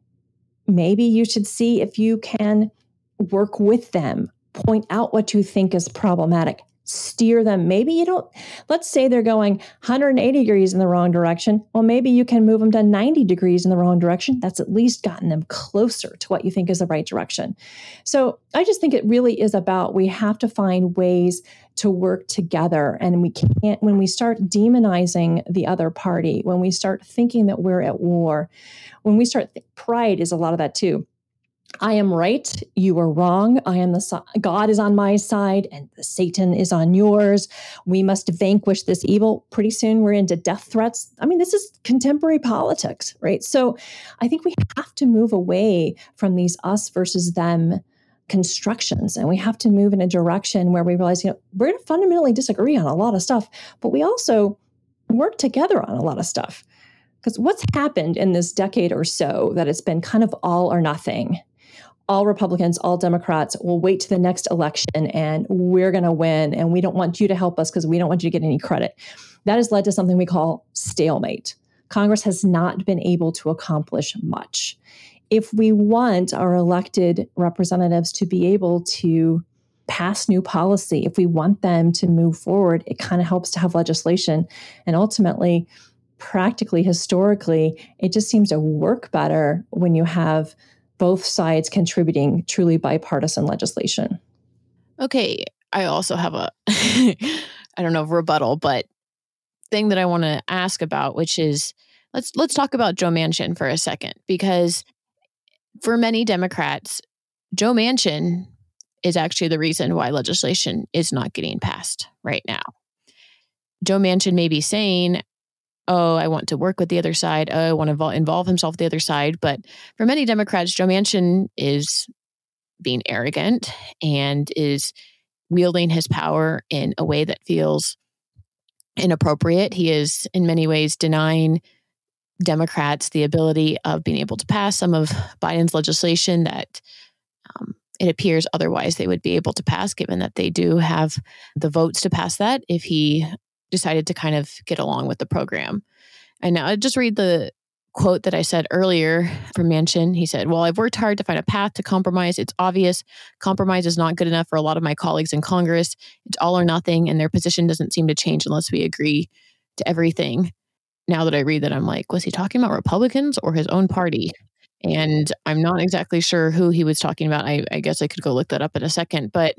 maybe you should see if you can work with them, point out what you think is problematic, steer them. Maybe you don't, let's say they're going 180 degrees in the wrong direction. Well, maybe you can move them to 90 degrees in the wrong direction. That's at least gotten them closer to what you think is the right direction. So I just think it really is about, we have to find ways to work together. And we can't, when we start demonizing the other party, when we start thinking that we're at war, when we start, pride is a lot of that too. I am right, you are wrong. God is on my side and Satan is on yours. We must vanquish this evil. Pretty soon we're into death threats. I mean, this is contemporary politics, right? So I think we have to move away from these us versus them constructions. And we have to move in a direction where we realize, we're going to fundamentally disagree on a lot of stuff, but we also work together on a lot of stuff. Because what's happened in this decade or so that it's been kind of all or nothing. All Republicans, all Democrats will wait to the next election and we're going to win. And we don't want you to help us because we don't want you to get any credit. That has led to something we call stalemate. Congress has not been able to accomplish much. If we want our elected representatives to be able to pass new policy, if we want them to move forward, it kind of helps to have legislation. And ultimately, practically, historically, it just seems to work better when you have both sides contributing truly bipartisan legislation. Okay, I also have a, I don't know, rebuttal, but thing that I want to ask about, which is, let's talk about Joe Manchin for a second, because for many Democrats, Joe Manchin is actually the reason why legislation is not getting passed right now. Joe Manchin may be saying, oh, I want to work with the other side. Oh, I want to involve himself with the other side. But for many Democrats, Joe Manchin is being arrogant and is wielding his power in a way that feels inappropriate. He is in many ways denying Democrats the ability of being able to pass some of Biden's legislation that it appears otherwise they would be able to pass, given that they do have the votes to pass that if he decided to kind of get along with the program. And now I just read the quote that I said earlier from Manchin. He said, well, I've worked hard to find a path to compromise. It's obvious compromise is not good enough for a lot of my colleagues in Congress. It's all or nothing, and their position doesn't seem to change unless we agree to everything. Now that I read that, I'm like, was he talking about Republicans or his own party? And I'm not exactly sure who he was talking about. I guess I could go look that up in a second. But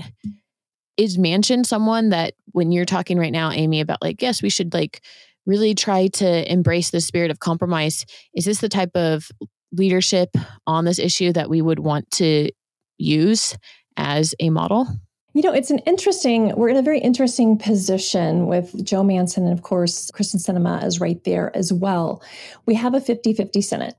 is Manchin someone that when you're talking right now, Amy, about like, yes, we should like really try to embrace the spirit of compromise. Is this the type of leadership on this issue that we would want to use as a model? You know, we're in a very interesting position with Joe Manchin, and of course, Kyrsten Sinema is right there as well. We have a 50-50 Senate.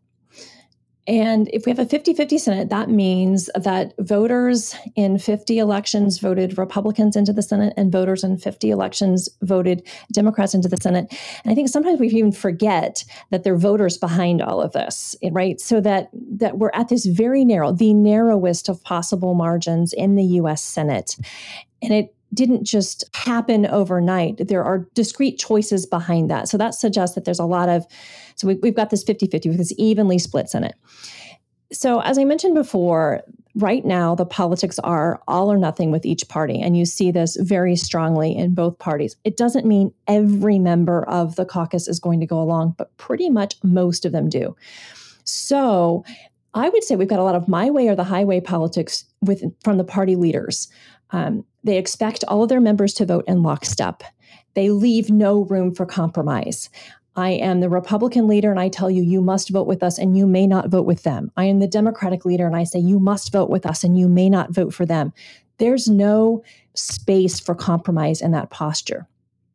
And if we have a 50-50 Senate, that means that voters in 50 elections voted Republicans into the Senate, and voters in 50 elections voted Democrats into the Senate. And I think sometimes we even forget that there are voters behind all of this, right? So that we're at this very the narrowest of possible margins in the U.S. Senate. And it didn't just happen overnight. There are discrete choices behind that. So that suggests that there's a lot of, so we've got this 50-50 with this evenly split Senate. So as I mentioned before, right now the politics are all or nothing with each party. And you see this very strongly in both parties. It doesn't mean every member of the caucus is going to go along, but pretty much most of them do. So I would say we've got a lot of my way or the highway politics from the party leaders. They expect all of their members to vote in lockstep. They leave no room for compromise. I am the Republican leader and I tell you, you must vote with us and you may not vote with them. I am the Democratic leader and I say, you must vote with us and you may not vote for them. There's no space for compromise in that posture.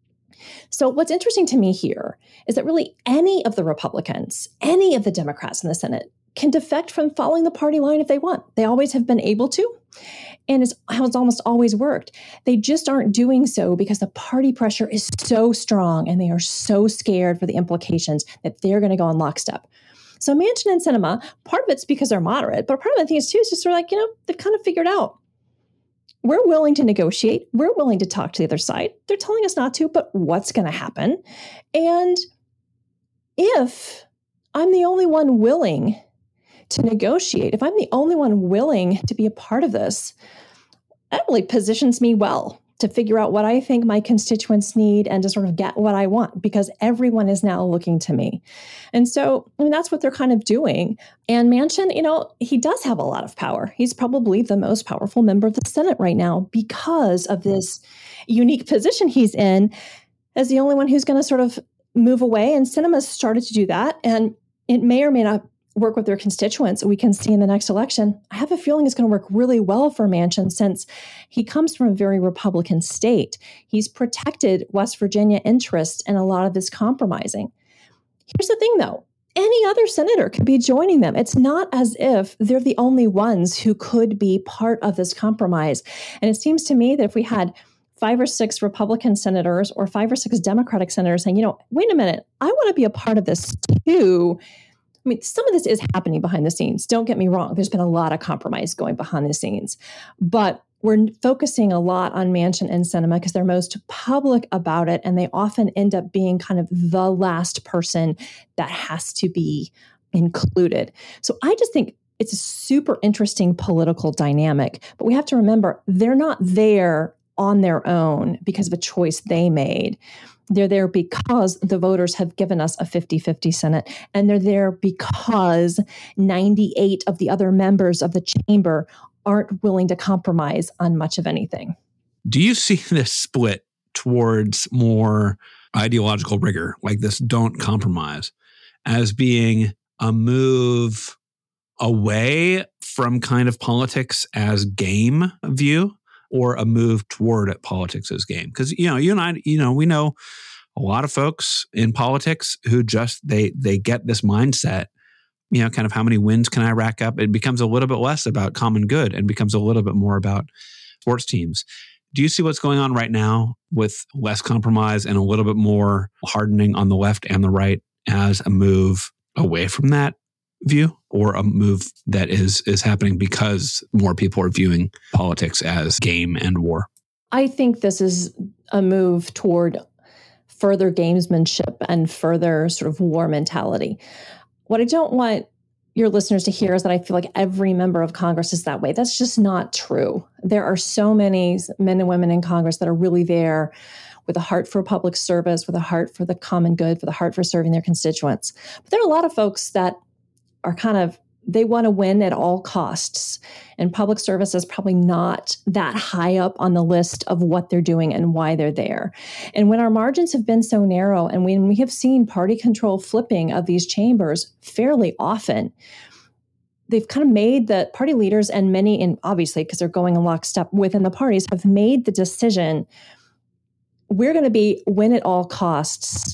So what's interesting to me here is that really any of the Republicans, any of the Democrats in the Senate can defect from following the party line if they want. They always have been able to. And it's how it's almost always worked. They just aren't doing so because the party pressure is so strong and they are so scared for the implications that they're going to go on lockstep. So Manchin and Sinema, part of it's because they're moderate, but part of it I think is too is just sort of like, they've kind of figured out we're willing to negotiate. We're willing to talk to the other side. They're telling us not to, but what's going to happen? And if I'm the only one willing to negotiate, if I'm the only one willing to be a part of this, that really positions me well to figure out what I think my constituents need and to sort of get what I want, because everyone is now looking to me. And so, that's what they're kind of doing. And Manchin, he does have a lot of power. He's probably the most powerful member of the Senate right now because of this unique position he's in as the only one who's going to sort of move away. And Sinema's started to do that. And it may or may not work with their constituents. We can see in the next election. I have a feeling it's going to work really well for Manchin since he comes from a very Republican state. He's protected West Virginia interests in a lot of this compromising. Here's the thing, though. Any other senator could be joining them. It's not as if they're the only ones who could be part of this compromise. And it seems to me that if we had 5 or 6 Republican senators or 5 or 6 Democratic senators saying, wait a minute, I want to be a part of this too. Some of this is happening behind the scenes. Don't get me wrong. There's been a lot of compromise going behind the scenes. But we're focusing a lot on Manchin and Sinema because they're most public about it, and they often end up being kind of the last person that has to be included. So I just think it's a super interesting political dynamic. But we have to remember, they're not there on their own because of a choice they made. They're there because the voters have given us a 50-50 Senate, and they're there because 98 of the other members of the chamber aren't willing to compromise on much of anything. Do you see this split towards more ideological rigor, like this don't compromise, as being a move away from kind of politics as game view, or a move toward politics as game? Because, you and I, we know a lot of folks in politics who just, they get this mindset, kind of how many wins can I rack up? It becomes a little bit less about common good and becomes a little bit more about sports teams. Do you see what's going on right now with less compromise and a little bit more hardening on the left and the right as a move away from that view, or a move that is happening because more people are viewing politics as game and war? I think this is a move toward further gamesmanship and further sort of war mentality. What I don't want your listeners to hear is that I feel like every member of Congress is that way. That's just not true. There are so many men and women in Congress that are really there with a heart for public service, with a heart for the common good, with a heart for serving their constituents. But there are a lot of folks that are kind of they want to win at all costs. And public service is probably not that high up on the list of what they're doing and why they're there. And when our margins have been so narrow, and when we have seen party control flipping of these chambers fairly often, they've kind of made the party leaders, and many, and obviously because they're going in lockstep within the parties, have made the decision, we're going to be win at all costs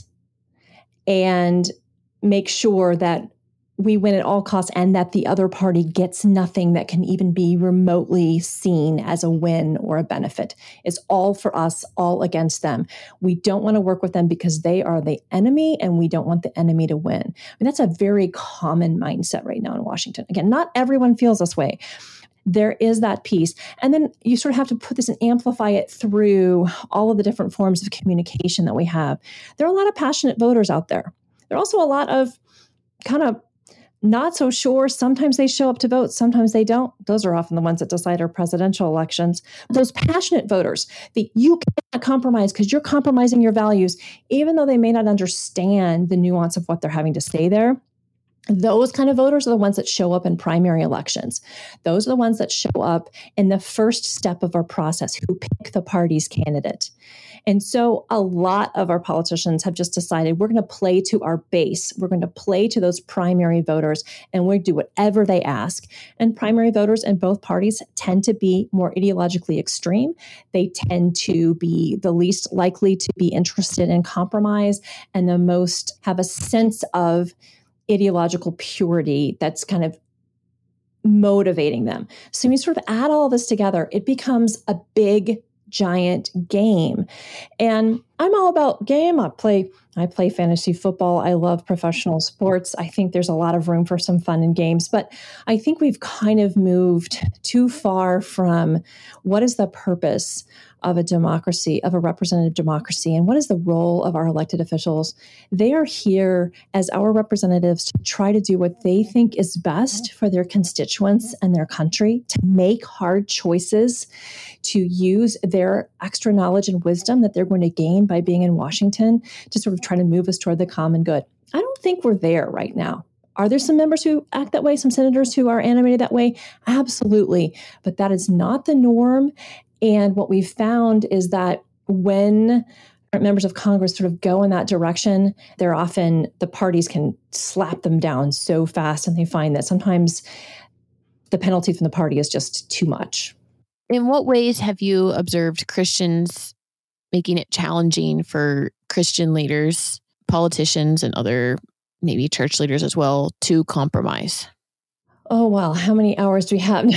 and make sure that we win at all costs and that the other party gets nothing that can even be remotely seen as a win or a benefit. It's all for us, all against them. We don't want to work with them because they are the enemy, and we don't want the enemy to win. I mean, that's a very common mindset right now in Washington. Again, not everyone feels this way. There is that piece. And then you sort of have to put this and amplify it through all of the different forms of communication that we have. There are a lot of passionate voters out there. There are also a lot of kind of not so sure. Sometimes they show up to vote, sometimes they don't. Those are often the ones that decide our presidential elections. Those passionate voters, you can't compromise because you're compromising your values, even though they may not understand the nuance of what they're having to say there. Those kind of voters are the ones that show up in primary elections. Those are the ones that show up in the first step of our process, who pick the party's candidate. And so a lot of our politicians have just decided we're going to play to our base. We're going to play to those primary voters, and we do whatever they ask. And primary voters in both parties tend to be more ideologically extreme. They tend to be the least likely to be interested in compromise and the most have a sense of ideological purity that's kind of motivating them. So when you sort of add all this together, it becomes a big, giant game. And I'm all about game. I play fantasy football. I love professional sports. I think there's a lot of room for some fun and games, but I think we've kind of moved too far from what is the purpose of a democracy, of a representative democracy, and what is the role of our elected officials. They are here as our representatives to try to do what they think is best for their constituents and their country, to make hard choices, to use their extra knowledge and wisdom that they're going to gain by being in Washington to sort of try to move us toward the common good. I don't think we're there right now. Are there some members who act that way, some senators who are animated that way? Absolutely. But that is not the norm. And what we've found is that when members of Congress sort of go in that direction, they're often, the parties can slap them down so fast, and they find that sometimes the penalty from the party is just too much. In what ways have you observed Christians making it challenging for Christian leaders, politicians, and other maybe church leaders as well to compromise? Oh, wow. How many hours do we have?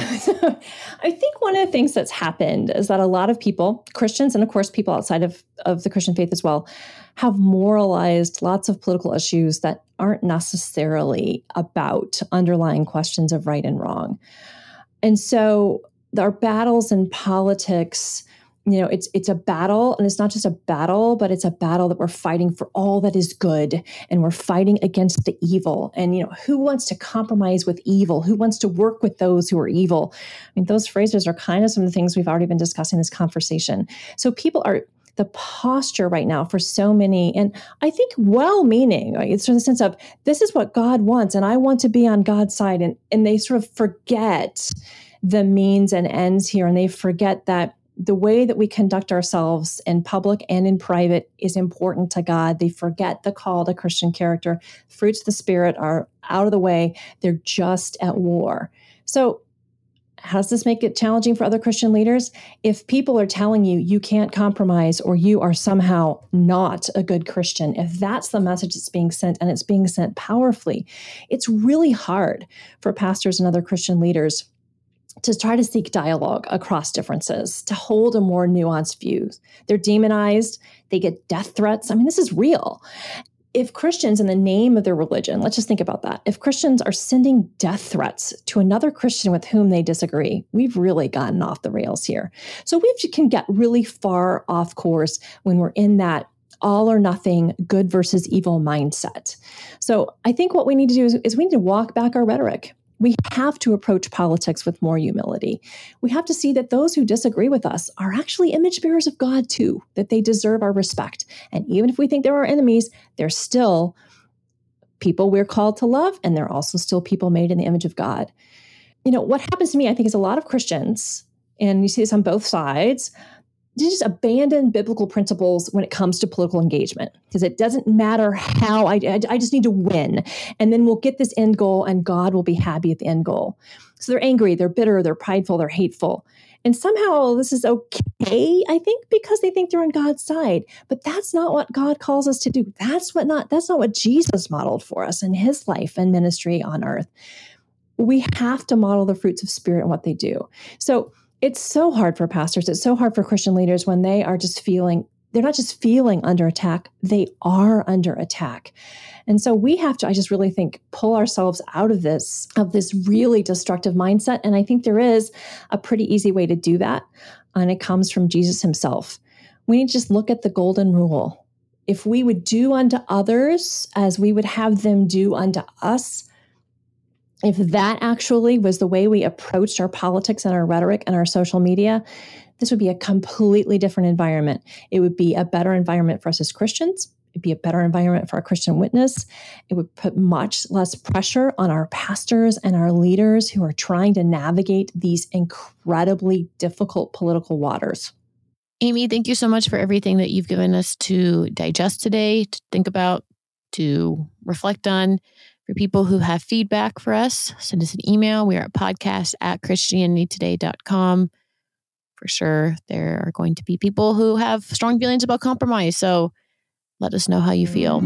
I think one of the things that's happened is that a lot of people, Christians, and of course people outside of the Christian faith as well, have moralized lots of political issues that aren't necessarily about underlying questions of right and wrong. And so our battles in politics, you know, it's a battle, and it's not just a battle, but it's a battle that we're fighting for all that is good, and we're fighting against the evil. And, you know, who wants to compromise with evil? Who wants to work with those who are evil? I mean, those phrases are kind of some of the things we've already been discussing in this conversation. So people are, the posture right now for so many, and I think well-meaning, right? It's in the sense of, this is what God wants, and I want to be on God's side. And they sort of forget the means and ends here, and they forget that the way that we conduct ourselves in public and in private is important to God. They forget the call to Christian character. Fruits of the Spirit are out of the way. They're just at war. So how does this make it challenging for other Christian leaders? If people are telling you you can't compromise, or you are somehow not a good Christian, if that's the message that's being sent, and it's being sent powerfully, it's really hard for pastors and other Christian leaders to try to seek dialogue across differences, to hold a more nuanced view. They're demonized. They get death threats. I mean, this is real. If Christians, in the name of their religion, let's just think about that. If Christians are sending death threats to another Christian with whom they disagree, we've really gotten off the rails here. So we can get really far off course when we're in that all or nothing, good versus evil mindset. So I think what we need to do is we need to walk back our rhetoric. We have to approach politics with more humility. We have to see that those who disagree with us are actually image bearers of God too, that they deserve our respect. And even if we think they're our enemies, they're still people we're called to love, and they're also still people made in the image of God. What happens to me, I think, is a lot of Christians, and you see this on both sides, they just abandon biblical principles when it comes to political engagement, because it doesn't matter how I just need to win. And then we'll get this end goal and God will be happy at the end goal. So they're angry, they're bitter, they're prideful, they're hateful. And somehow this is okay, I think, because they think they're on God's side. But that's not what God calls us to do. That's not what Jesus modeled for us in his life and ministry on earth. We have to model the fruits of Spirit and what they do. So it's so hard for pastors. It's so hard for Christian leaders when they are just they're not just feeling under attack, they are under attack. And so we have to, I just really think, pull ourselves out of this really destructive mindset. And I think there is a pretty easy way to do that. And it comes from Jesus himself. We need to just look at the golden rule. If we would do unto others as we would have them do unto us, if that actually was the way we approached our politics and our rhetoric and our social media, this would be a completely different environment. It would be a better environment for us as Christians. It'd be a better environment for our Christian witness. It would put much less pressure on our pastors and our leaders who are trying to navigate these incredibly difficult political waters. Amy, thank you so much for everything that you've given us to digest today, to think about, to reflect on. For people who have feedback for us, send us an email. We are at podcast@christianitytoday.com. For sure, there are going to be people who have strong feelings about compromise. So let us know how you feel.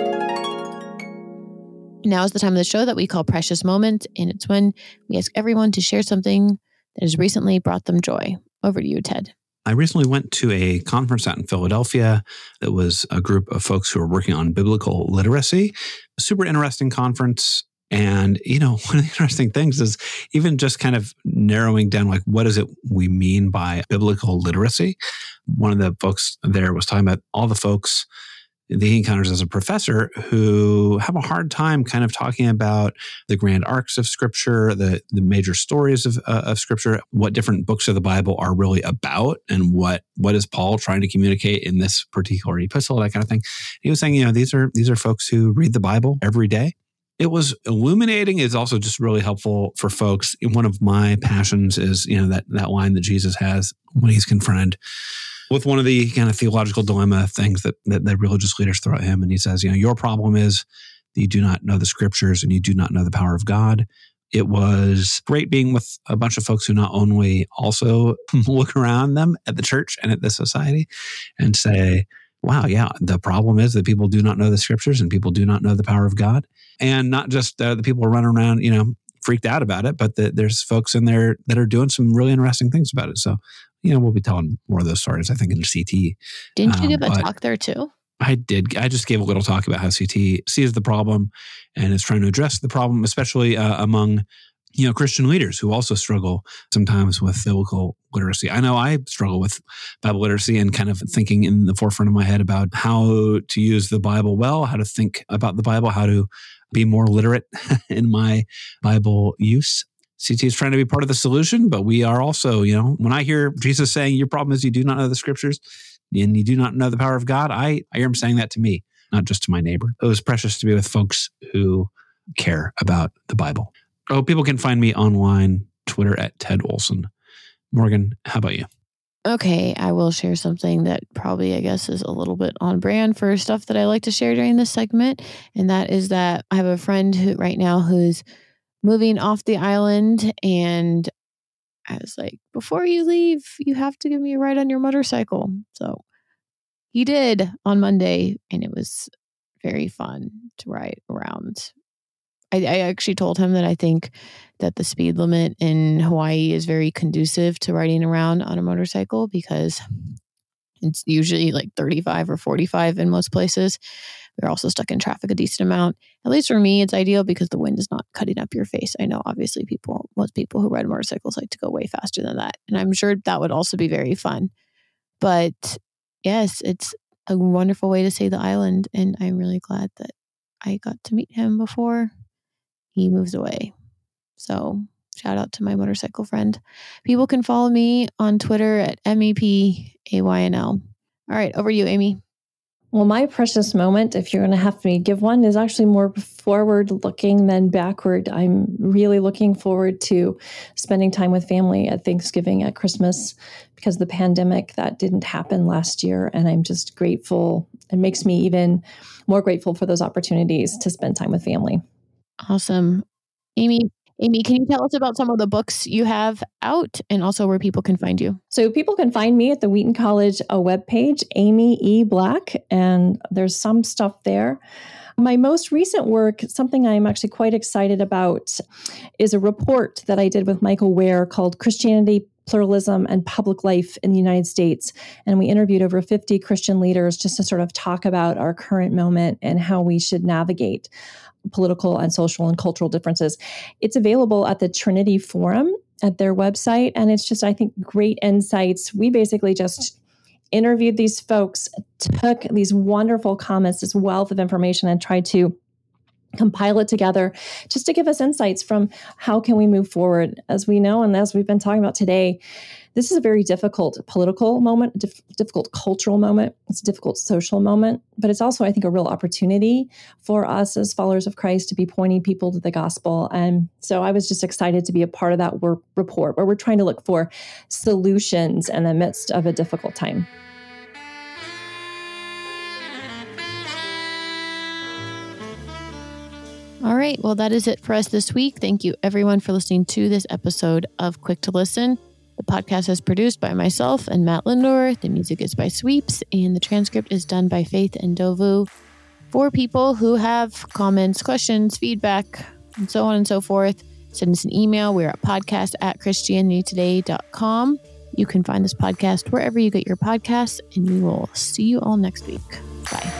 Now is the time of the show that we call Precious Moment, and it's when we ask everyone to share something that has recently brought them joy. Over to you, Ted. I recently went to a conference out in Philadelphia that was a group of folks who are working on biblical literacy. A super interesting conference. And, one of the interesting things is even just kind of narrowing down, like, what is it we mean by biblical literacy? One of the folks there was talking about all the folks that he encounters as a professor who have a hard time kind of talking about the grand arcs of Scripture, the major stories of Scripture, what different books of the Bible are really about, and what is Paul trying to communicate in this particular epistle, that kind of thing. He was saying, these are folks who read the Bible every day. It was illuminating. It's also just really helpful for folks. One of my passions is, that line that Jesus has when he's confronted with one of the kind of theological dilemma things that religious leaders throw at him. And he says, your problem is that you do not know the Scriptures and you do not know the power of God. It was great being with a bunch of folks who not only also look around them at the church and at the society and say, wow, yeah, the problem is that people do not know the Scriptures and people do not know the power of God. And not just the people who run around, freaked out about it, but there's folks in there that are doing some really interesting things about it. So, we'll be telling more of those stories, I think, in CT. Didn't you give a talk there too? I did. I just gave a little talk about how CT sees the problem and is trying to address the problem, especially among Christian leaders who also struggle sometimes with biblical literacy. I know I struggle with Bible literacy and kind of thinking in the forefront of my head about how to use the Bible well, how to think about the Bible, how to be more literate in my Bible use. CT is trying to be part of the solution, but we are also, when I hear Jesus saying your problem is you do not know the Scriptures and you do not know the power of God, I hear him saying that to me, not just to my neighbor. It was precious to be with folks who care about the Bible. Oh, people can find me online, Twitter at Ted Olson. Morgan, how about you? Okay, I will share something that probably, I guess, is a little bit on brand for stuff that I like to share during this segment. And that is that I have a friend who's moving off the island. And I was like, before you leave, you have to give me a ride on your motorcycle. So he did on Monday. And it was very fun to ride around. I actually told him that I think that the speed limit in Hawaii is very conducive to riding around on a motorcycle because it's usually like 35 or 45 in most places. We're also stuck in traffic a decent amount. At least for me, it's ideal because the wind is not cutting up your face. I know obviously most people who ride motorcycles like to go way faster than that. And I'm sure that would also be very fun. But yes, it's a wonderful way to see the island. And I'm really glad that I got to meet him before he moves away. So shout out to my motorcycle friend. People can follow me on Twitter at MEPAYNL. All right, over to you, Amy. Well, my precious moment, if you're going to have me give one, is actually more forward looking than backward. I'm really looking forward to spending time with family at Thanksgiving, at Christmas, because of the pandemic that didn't happen last year. And I'm just grateful. It makes me even more grateful for those opportunities to spend time with family. Awesome. Amy, can you tell us about some of the books you have out and also where people can find you? So people can find me at the Wheaton College webpage, Amy E. Black, and there's some stuff there. My most recent work, something I'm actually quite excited about, is a report that I did with Michael Ware called Christianity, Pluralism, and Public Life in the United States. And we interviewed over 50 Christian leaders just to sort of talk about our current moment and how we should navigate political and social and cultural differences. It's available at the Trinity Forum at their website. And it's just, I think, great insights. We basically just interviewed these folks, took these wonderful comments, this wealth of information, and tried to compile it together just to give us insights from how can we move forward. As we know, and as we've been talking about today, this is a very difficult political moment, difficult cultural moment. It's a difficult social moment, but it's also, I think, a real opportunity for us as followers of Christ to be pointing people to the gospel. And so I was just excited to be a part of that report where we're trying to look for solutions in the midst of a difficult time. All right. Well, that is it for us this week. Thank you, everyone, for listening to this episode of Quick to Listen. The podcast is produced by myself and Matt Lindor. The music is by Sweeps, and the transcript is done by Faith and Dovu. For people who have comments, questions, feedback, and so on and so forth, send us an email. We're at podcast@christianitytoday.com. You can find this podcast wherever you get your podcasts, and we will see you all next week. Bye.